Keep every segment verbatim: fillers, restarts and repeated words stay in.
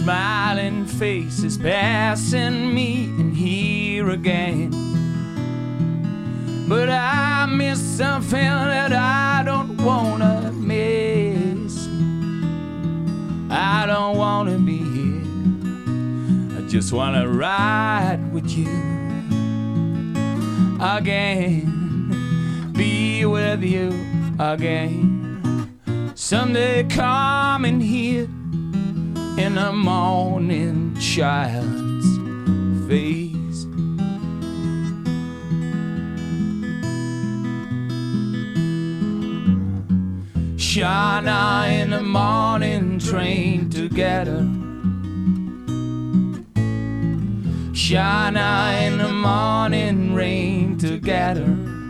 Smiling faces passing me in here again. But I miss something that I don't wanna miss. I don't wanna be here. I just wanna ride with you again, be with you again. Someday coming here in the morning, child's face. Shana in the morning train together. Shana in the morning rain together.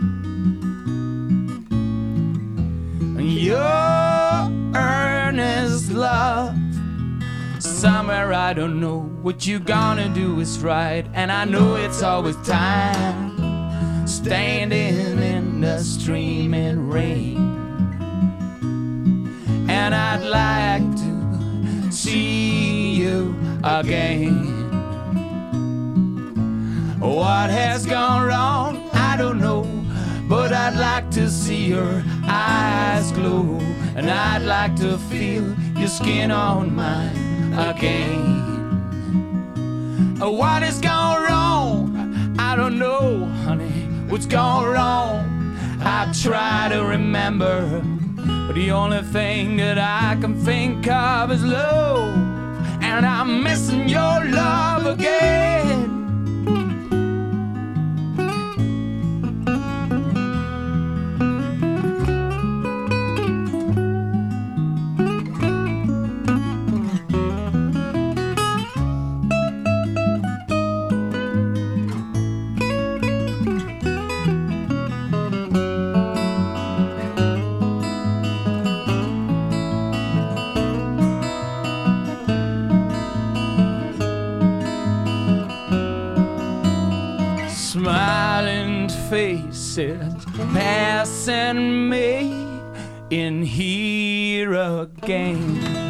Your earnest love, somewhere I don't know what you gonna do is right, and I know it's always time standing in the streaming rain. And I'd like to see you again. What has gone wrong, I don't know, but I'd like to see your eyes glow, and I'd like to feel your skin on mine again. What has gone wrong, I don't know, honey, what's gone wrong. I try to remember, but the only thing that I can think of is love, and I'm missing your love again. Smiling faces passing me in here again.